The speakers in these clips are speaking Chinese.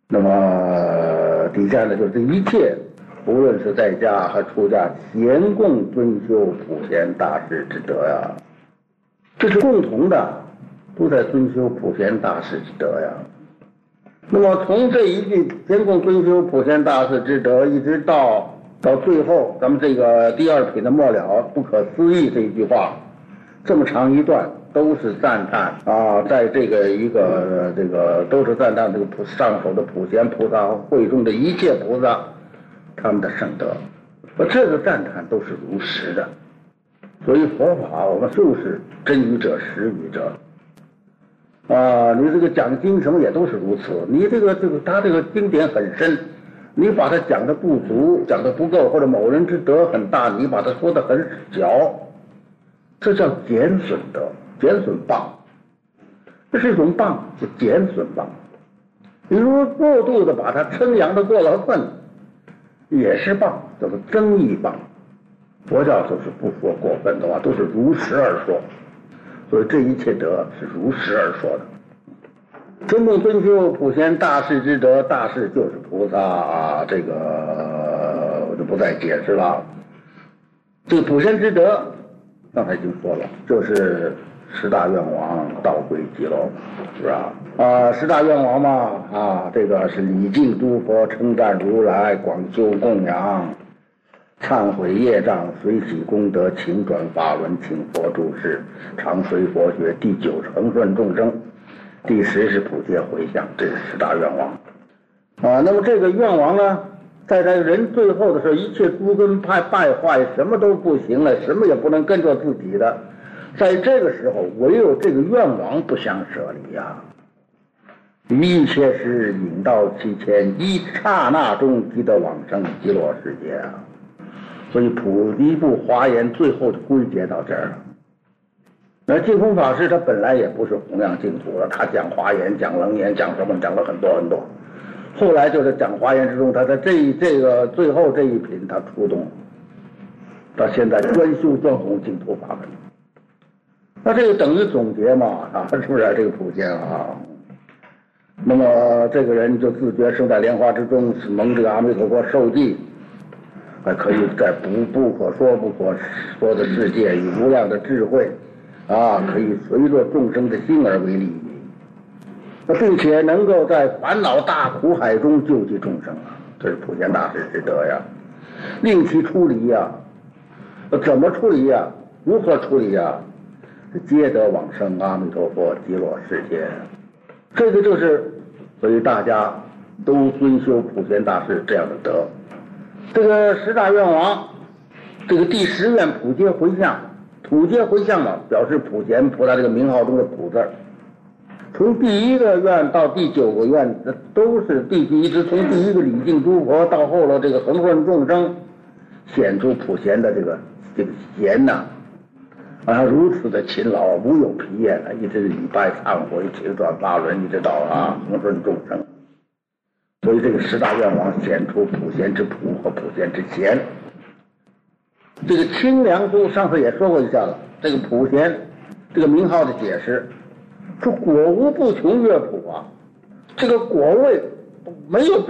那么底下呢，就是一切，无论是在家还出家，咸共遵修普贤大士之德呀，这是共同的，都在遵修普贤大士之德呀。那么从这一句咸共遵修普贤大士之德，一直到最后，咱们这个第二品的末了，不可思议这一句话，这么长一段都是赞叹啊，在这个都是赞叹这个上首的普贤菩萨和会中的一切菩萨他们的圣德，这个赞叹都是如实的。所以佛法我们就是真语者实语者啊，你这个讲经什么也都是如此。你他这个经典很深，你把它讲的不足，讲的不够，或者某人之德很大，你把它说的很小，这叫减损德，减损谤，这是一种谤，是减损谤。比如过度的把它称扬的过了分，也是谤，叫做增益谤。佛教就是不说过分的话，都是如实而说，所以这一切德是如实而说的。真正遵修普贤大士之德，大士就是菩萨啊，这个我就不再解释了。这个普贤之德刚才已经说了，就是十大愿王道归极乐，是吧？十大愿王嘛，这个是礼敬诸佛，称赞如来，广修供养，忏悔业障，随喜功德，请转法轮，请佛住世，常随佛学。第9是恒顺众生，第10是普皆回向，这是十大愿王那么这个愿王呢，在这个人最后的时候，一切诸根败坏，什么都不行了，什么也不能跟着自己的，在这个时候唯有这个愿王不相舍离呀，一切时引到7000，一刹那中即得往生极乐世界啊。所以普一部华严最后就归结到这儿了。那净空法师他本来也不是弘扬净土的，他讲华严，讲楞严，讲什么，讲了很多很多。后来就是讲华严之中，他在这个最后这一品他出动，到现在专修专弘净土法门。那这个等于总结嘛，是不是这个普贤啊？那么这个人就自觉生在莲花之中，是蒙这个阿弥陀佛受记，还可以在不可说不可说的世界，以无量的智慧可以随着众生的心而为利益，并且能够在烦恼大苦海中救济众生这是普贤大士之德呀。令其出离呀，怎么出离呀？如何出离呀？皆得往生阿弥陀佛极乐世界。这个就是，所以大家都遵修普贤大士这样的德。这个十大愿王，这个第10愿普皆回向，普皆回向嘛，表示普贤菩萨这个名号中的普字。从第1个愿到第9个愿，都是一直从第1个礼敬诸佛到后了这个恒顺众生，显出普贤的这个贤呐，如此的勤劳，无有疲厌一直礼拜忏悔，请转法轮，一直到恒顺众生。所以这个十大愿王显出普贤之普和普贤之贤。这个清凉书上次也说过一下了，这个普贤这个名号的解释，说果无不穷乐普这个果位没有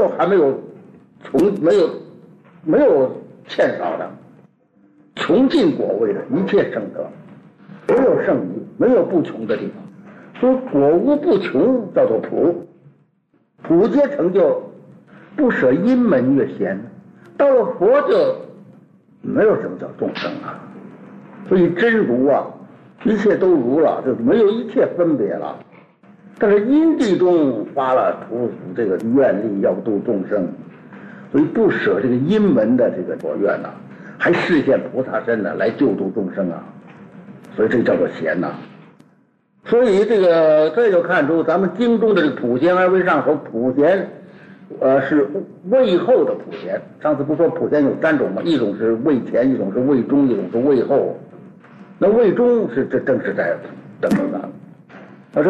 欠少的，穷尽果位的一切圣德，没有剩余，没有不穷的地方。说果无不穷叫做普，普皆成就，不舍阴门越贤，到了佛就没有什么叫众生所以真如一切都如了，就没有一切分别了。但是因地中发了这个愿力要度众生，所以不舍这个阴门的这个所愿还示现菩萨身来救度众生所以这叫做贤所以这就看出咱们经中的这个普贤而为上首，普贤是位后的普贤。上次不说普贤有3种吗？一种是位前，一种是位中，一种是位后。那位中是这正是在等等这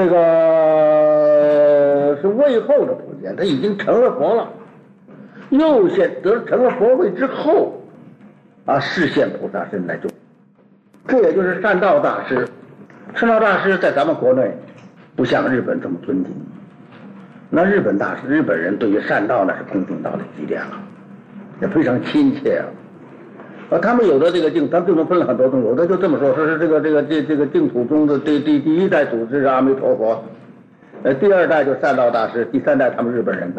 个是位后的普贤，他已经成了佛了，又成了佛位之后示现菩萨身来救。这也就是善道大师。善道大师在咱们国内不像日本这么尊敬， 那日本人对于善道呢是恭敬到了极点了，也非常亲切啊。他们有的这个净，咱净土分了很多种，有的就这么说，说是这个净土宗的第一代祖师是阿弥陀佛，第二代就善道大师，第三代他们日本人，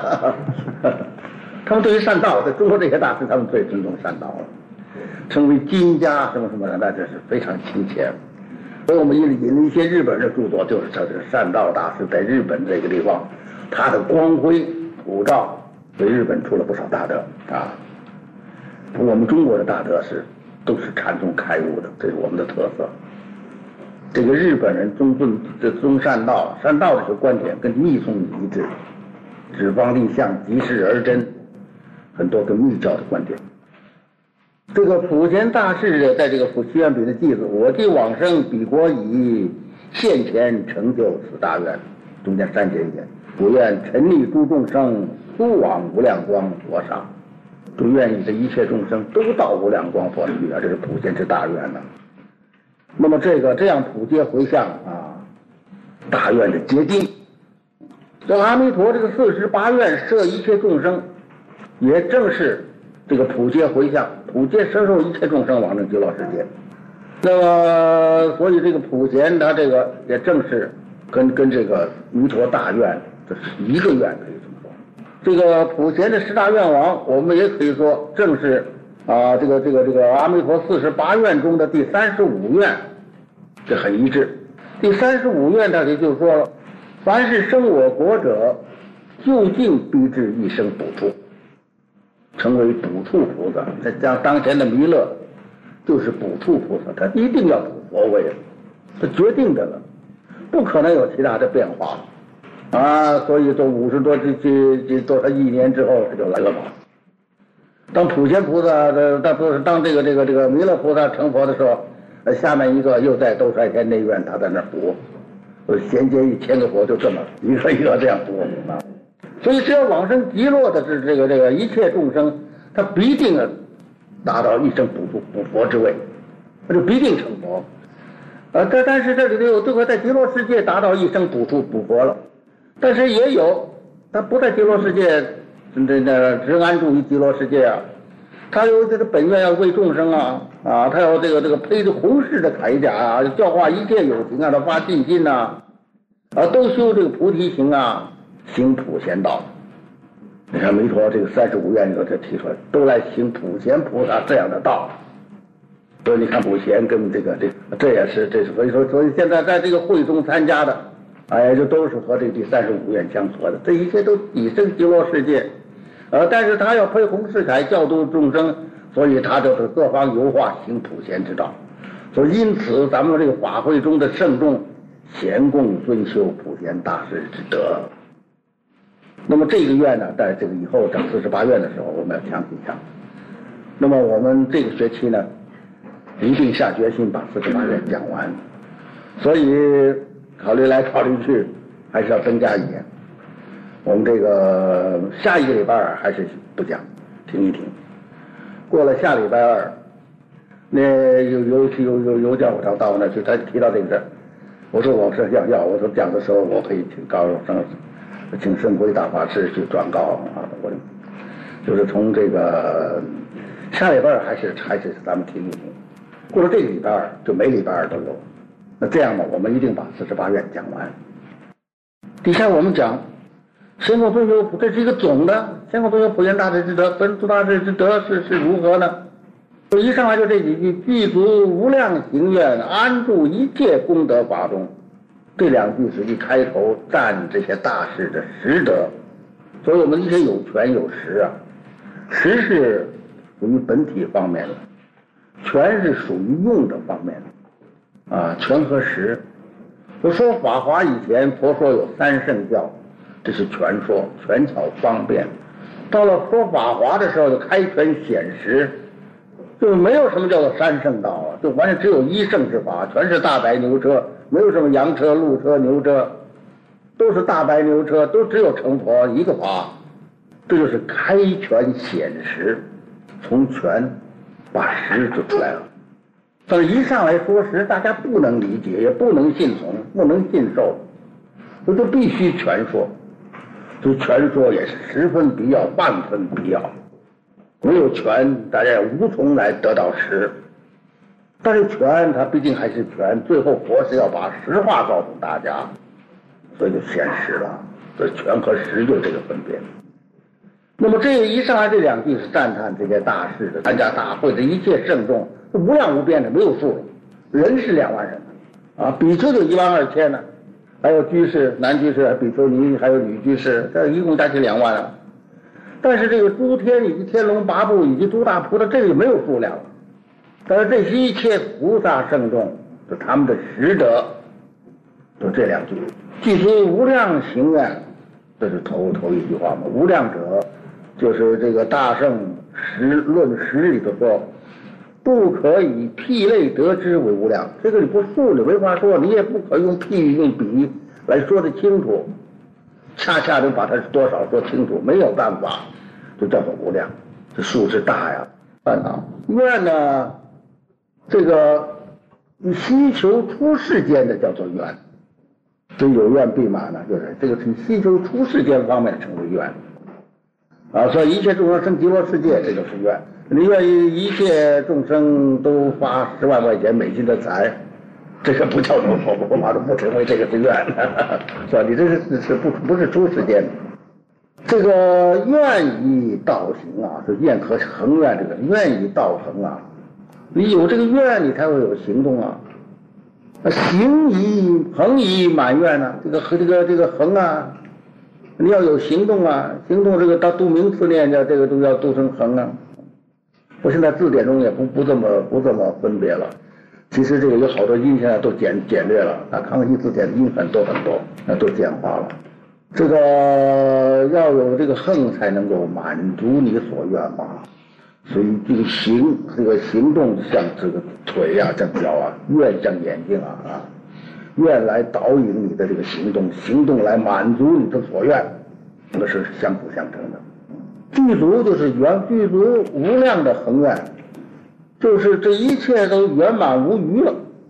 他们对于善道，在中国这些大师，他们最尊重善道了，称为金家什么什么的，那这是非常亲切。所以我们引了一些日本人的著作，就是他这个善道大师在日本这个地方，他的光辉普照，为日本出了不少大德啊。我们中国的大德都是禅宗开悟的，这是我们的特色。这个日本人宗善道这个观点跟密宗一致，指方立相，即事而真，很多跟密教的观点。这个普贤大士在这个西园笔的记子，我既往生，彼国已现前成就此大愿，中间删减一点，不愿沉溺诸众生，速往无量光佛上，就愿意这一切众生都到无量光佛去啊，这是普贤之大愿呢。那么这样普皆回向啊，大愿的结晶。这阿弥陀这个48愿摄一切众生，也正是这个普皆回向，普皆摄受一切众生往生极乐世界。那么，所以这个普贤他这个也正是跟这个弥陀大愿这是一个愿，可以这么说。这个普贤的10大愿王，我们也可以说正是啊，这个阿弥陀48愿中的第35愿，这很一致。第35愿它也就是说了，凡是生我国者，究竟必至一生补处，成为补处菩萨。再将当前的弥勒就是补处菩萨，他一定要补佛位，是决定的了，不可能有其他的变化啊。所以说50多多少亿年之后，他就来了嘛。当普贤菩萨当这个弥勒菩萨成佛的时候，下面一个又在兜率天内院，他在那补，衔接1000个佛，就这么一个一个这样补啊。所以只要往生极乐的是这个一切众生，他必定达到一生补佛之位，他就必定成佛。但是这里头有这个在极乐世界达到一生补佛了，但是也有他不在极乐世界，直安住于极乐世界啊，他有这个本愿要为众生啊，他有这个披着红饰的铠甲啊，教化一切有情啊，他发信心呐，都修这个菩提行啊，行普贤道。你看弥陀这个35愿里头这提出来，都来行普贤菩萨这样的道。所以你看普贤跟这也是所以现在在这个会中参加的，这都是和这第35愿相合的，这一切都已生极乐世界。但是他要披红饰铠教度众生，所以他就是各方游化行普贤之道。所以因此咱们这个法会中的圣众咸共尊修普贤大士之德。那么这个愿呢，在这个以后讲48愿的时候，我们要强行讲。那么我们这个学期呢，一定下决心把48愿讲完。所以考虑来考虑去，还是要增加一点。我们这个下一个礼拜2还是不讲，停一停。过了下礼拜2，那有叫我到我那去，他提到这个事儿，我说我说讲的时候我可以请圣辉大法师去转告啊，我就是从这个下礼拜2还是咱们停一停。过了这个礼拜2，就每礼拜2都有。那这样呢，我们一定把48愿讲完。底下我们讲咸共尊修，这是一个总的。咸共尊修普贤大士之德，本祖大士之德是如何呢？一上来就这几句：具足无量行愿，安住一切功德法中。这2句是一开头赞这些大士的实德。所以我们一些有权有实啊，实是属于本体方面的，权是属于用的方面的权和实。我说法华以前，佛说有3圣教，这是权说，权巧方便。到了说法华的时候，就开权显实，就没有什么叫做3圣道啊，就完全只有一圣之法，全是大白牛车，没有什么羊车、鹿车、牛车，都是大白牛车，都只有成佛一个法。这就是开权显实，从权把实就出来了。但是一上来说实，大家不能理解，也不能信从，不能信受，这就必须全说。 所以权说也是十分必要，万分必要。没有权，大家也无从来得到实。但是权它毕竟还是权，最后佛是要把实话告诉大家，所以就显实了。所以权和实就这个分别。那么这一上来这两句是赞叹这些大事的参加大会的一切圣众，无量无边的，没有数，人是2万人啊，比丘就12000呢，还有居士、男居士、比丘尼，还有女居士，这一共加起2万了。但是这个诸天以及天龙八部以及诸大菩萨，这个就没有数量了。但是这些一切菩萨圣众，就他们的实德，就这两句，具足无量行愿，这是头一句话嘛。无量者，就是这个大圣论实里头说，不可以譬类得之为无量。这个你不数你没法说，你也不可用譬喻用比喻来说得清楚，恰恰能把它是多少说清楚，没有办法，就叫做无量。这数之大呀，烦恼愿呢，这个希求出世间的叫做愿，所以有愿必满呢，就是这个是希求出世间方面称为愿啊。所以一切众生生极乐世界，这就是愿。你愿意一切众生都发10万块钱美金的财，这个不叫做佛法都不成为这个是愿，是吧？你这是不是出世间的？这个愿以道行啊，是愿和恒愿，这个愿以道恒啊。你有这个愿，你才会有行动啊。行以恒以满愿呢，这个恒啊，你要有行动啊，行动这个到度名词念的这个都要度成恒啊。我现在字典中也不这么分别了。其实这个有好多音现在都简略了，啊，康熙字典的音很多，那都简化了。这个要有这个恒才能够满足你所愿嘛。所以这个行动像这个腿啊，像脚啊，愿像眼睛啊，愿来导引你的这个行动，行动来满足你的所愿，这个是相辅相成的。具足就是具足无量的恒愿，就是这一切都圆满无余了。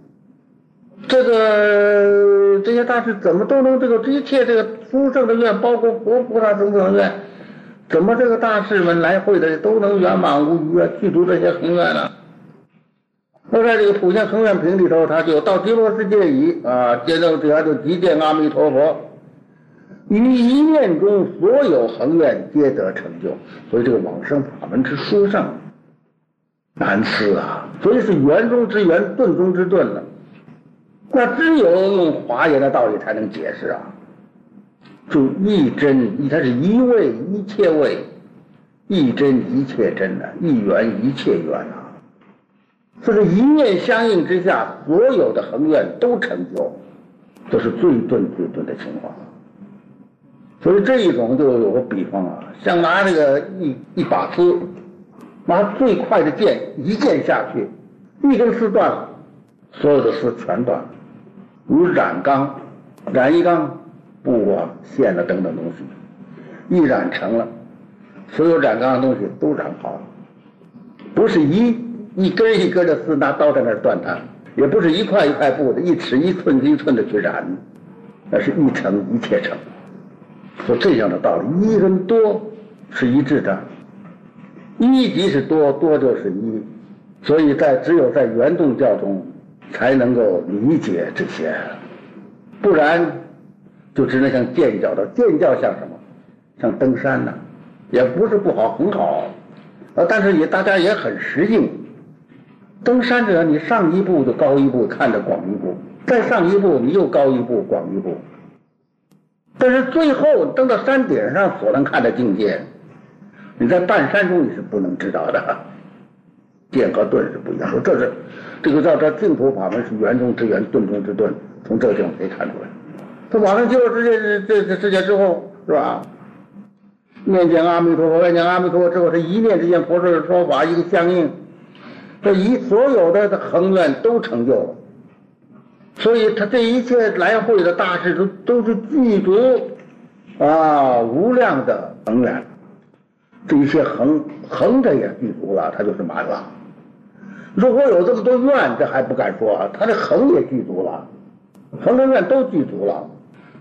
这些大事怎么都能这一切这个殊胜的愿，包括佛菩萨等等的愿，怎么这个大事们来会的都能圆满无余啊？具足这些恒愿呢？那在这个普贤恒愿品里头，他就到极乐世界已啊，接着底下就即见阿弥陀佛，于一念中所有恒愿皆得成就。所以这个往生法门之殊胜难思啊，所以是圆中之圆，顿中之顿了。那只有用华严的道理才能解释啊。就一真，它是一位一切位，一真一切真啊，一缘一切缘啊。就是一念相应之下，所有的恒愿都成就，这是最顿的情况。所以这一种就有个比方啊，像拿这个一把丝，拿最快的剑一剑下去，一根丝断了，所有的丝全断了。如染缸，染一缸布啊、线啊等等东西，一染成了，所有染缸的东西都染好了。不是一根一根的丝拿刀在那儿断它，也不是一块一块布的，一尺一寸一寸的去染，那是一成一切成。说这样的道理，一跟多是一致的，一即是多，多就是一，所以只有在圆洞教中才能够理解这些，不然就只能像见教的。见教像什么？像登山呢，也不是不好，很好，但是大家也很实用。登山者，你上一步就高一步，看着广一步，再上一步你又高一步，广一步。但是最后登到山顶上所能看的境界，你在半山中你是不能知道的。见和顿是不一样的，这个叫净土法门是圆中之圆，顿中之顿，从这个地方可以看出来。他往上进入这世界之后，是吧？念见阿弥陀佛，念见阿弥陀佛之后，这一念之间，佛说说法一个相应，这所有的恒愿都成就了。所以他这一切来会的大事都是具足无量的恒愿，这一切恒的也具足了，它就是满了。如果有这么多愿，这还不敢说啊，他的恒也具足了，恒的愿都具足了。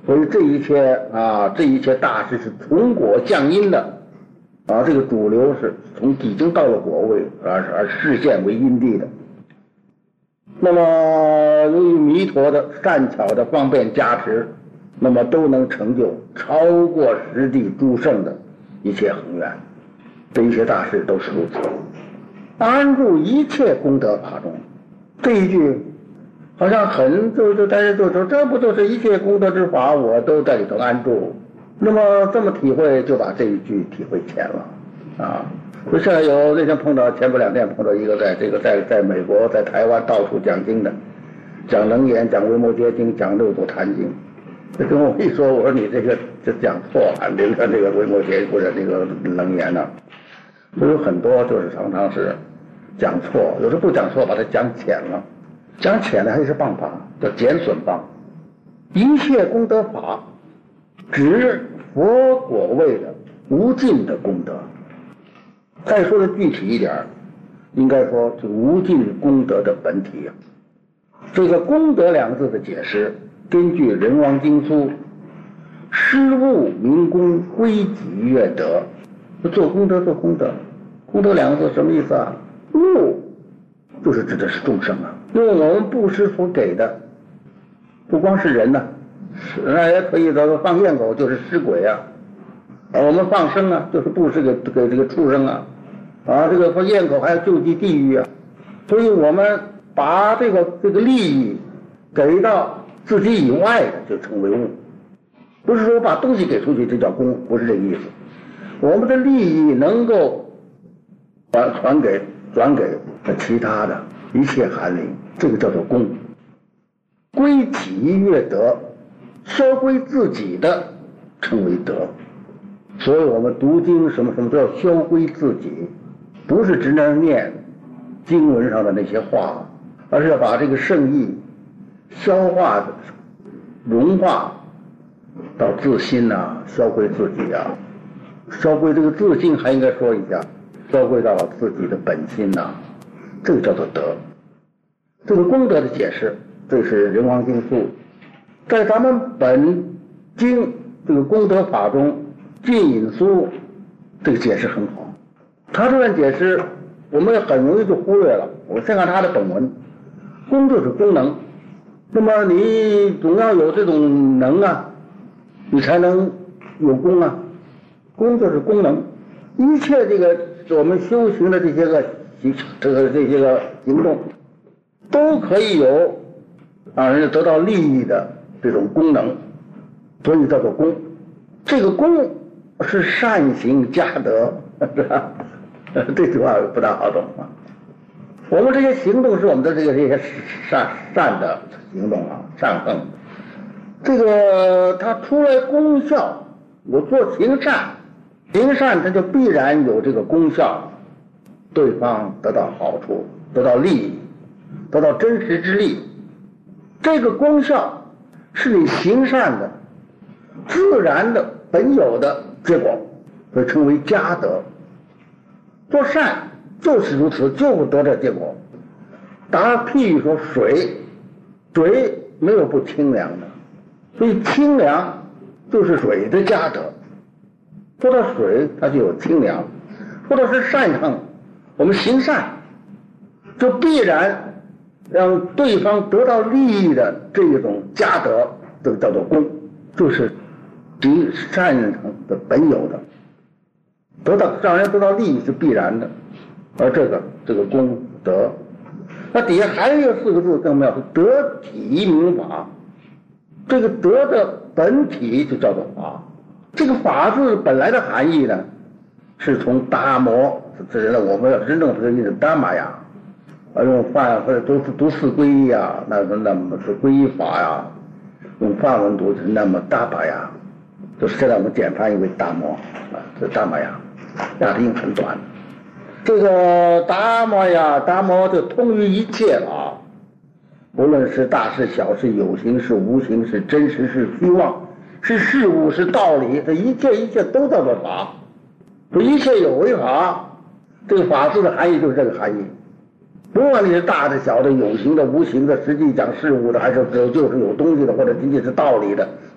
所以这一切大事是从果降因的这个主流是已经到了果位而视现为因地的。那么由于弥陀的善巧的方便加持，那么都能成就超过十地诸圣的一切宏愿，这一切大事都是如此。安住一切功德法中，这一句好像大家就说这不就是一切功德之法，我都在里头安住。那么这么体会，就把这一句体会浅了就现在那天前不2天碰到一个在美国在台湾到处讲经的，讲楞严，讲维摩诘经，讲六祖坛经。他跟我一说，我说你这讲错了，这个维摩诘或者这个楞严呢，所以有很多就是常常是讲错，有时候不讲错，把它讲浅了，讲浅了还是棒法，叫减损棒。一切功德法指佛果位的无尽的功德。再说的具体一点，应该说是无尽功德的本体这个功德两个字的解释，根据仁王经书，施物明功归己悦德，做功德，功德两个字什么意思啊？物就是指的是众生用我们布施所给的，不光是人那也可以放焰口就是施鬼我们放生就是布施给这个畜生这个放焰口还要救济地狱所以我们把这个利益给到自己以外的就称为物，不是说把东西给出去这叫功，不是这个意思。我们的利益能够转给其他的一切寒灵，这个叫做功。归己悦德，消归自己的称为德。所以我们读经什么都要消归自己，不是只能念经文上的那些话，而是要把这个圣意消化融化到自心消归自己消归这个自心，还应该说一下，消归到自己的本心这个叫做德。这个功德的解释，这是仁王经书，在咱们本经这个功德法中，净隐书这个解释很好。他这段解释我们很容易就忽略了。我先看他的本文，功就是功能，那么你总要有这种能你才能有功功就是功能。一切这个我们修行的这些个行动，都可以有让人得到利益的这种功能，所以叫做功。这个功是善行加德，是吧？这句话不大好懂我们这些行动是我们的这些善的行动善行。这个它出来功效，我做行善它就必然有这个功效，对方得到好处，得到利益，得到真实之利。这个功效是你行善的自然的本有的结果，所以称为加德。做善就是如此，就会得这结果。譬如说水没有不清凉的，所以清凉就是水的加德。说到水它就有清凉，说到是善行，我们行善就必然让对方得到利益的这种加德，这个叫做功，就是敌善行的本有的，让人得到利益是必然的。而这个功德，那底下还有4个字更妙，是得体明法。这个德的本体就叫做法。这个法字本来的含义呢，是从达摩，这人我们要真正是意思达玛呀，用梵或者读四皈依那么是皈依法用梵文读是那么达巴呀，就是现在我们简翻译为达摩这达玛呀，亚的音很短。这个达摩就通于一切不论是大事小事，有形是无形，是真实是虚妄，是事物是道理，这一切都叫做法。说一切有为法，这个法字的含义就是这个含义。不管你是大的小的，有形的无形的，实际讲事物的，还是就是有东西的，或者仅仅是道理的，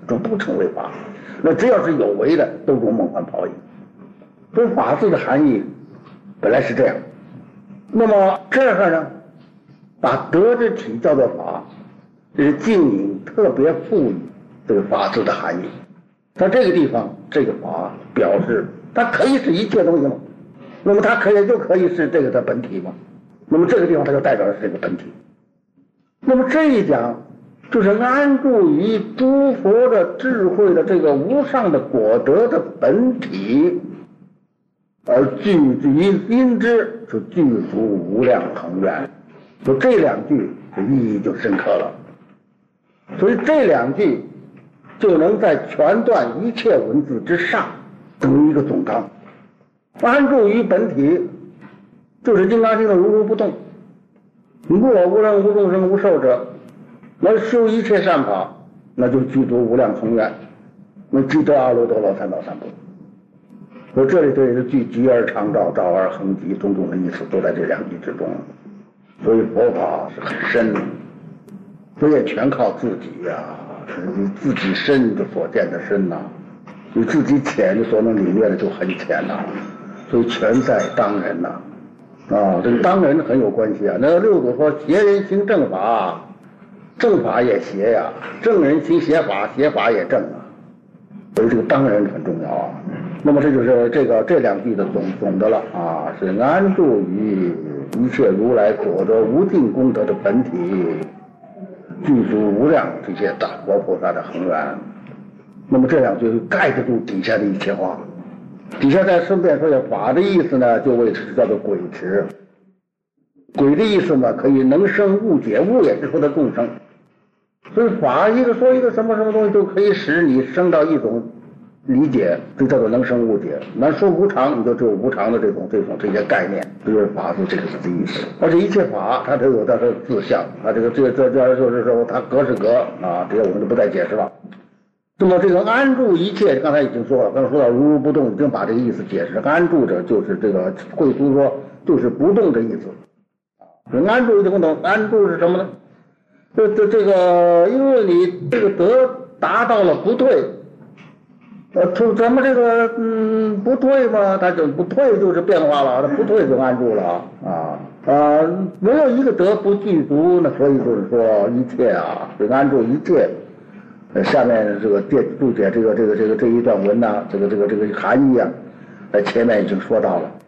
这不称为法。那只要是有为的，都如梦幻泡影。所以法字的含义本来是这样。那么这儿呢，把德之体叫做法，这是静隐特别赋予这个法字的含义。在这个地方，这个法表示它可以是一切东西吗？那么它就可以是这个的本体吗？那么这个地方它就代表的是这个本体。那么这一讲就是安住于诸佛的智慧的这个无上的果德的本体，而具于因之，就具足无量恒远。就这两句的意义就深刻了。所以这两句就能在全段一切文字之上得一个总纲。安住于本体，就是《金刚经》的如如不动。无我无人无众生无寿者，那修一切善法，那就具足无量宏愿，那即得阿耨多罗三藐三菩提。所以这里对的具极而常照，照而恒极，种种的意思都在这两句之中。所以佛法是很深的，所以全靠自己呀，你自己深的所见的深呐，你自己浅的所能领略的就很浅呐。所以全在当人呐。这个当人很有关系啊。那六祖说邪人行正法，正法也邪呀；正人行邪法，邪法也正啊。所以这个当人很重要啊。那么这就是这两句的总的了啊，是安住于一切如来所得无尽功德的本体，具足无量这些大佛菩萨的恒源。那么这两句盖得住底下的一切话。底下再顺便说下法的意思呢，就为叫做鬼持。鬼的意思呢，可以能生物解，物也是说的众生。所以法说一个什么东西，就可以使你生到一种理解，就叫做能生物解。那说无常，你就只有无常的这些概念，这就是法字这个字的意思。而且一切法它都有它的自相，它这就是说它格是格啊，这些我们就不再解释了。那么这个安住一切，刚才已经说了，刚才说到如如不动，已经把这个意思解释。安住者就是这个慧疏说，就是不动的意思。安住一定不动，安住是什么呢？这个，因为你这个德达到了不退，咱们这个不退嘛，它就不退就是变化了，它不退就安住了没有一个德不具足，那所以就是说一切啊，这个安住一切。下面这个注解这一段文呐，这个含义啊，在前面已经说到了。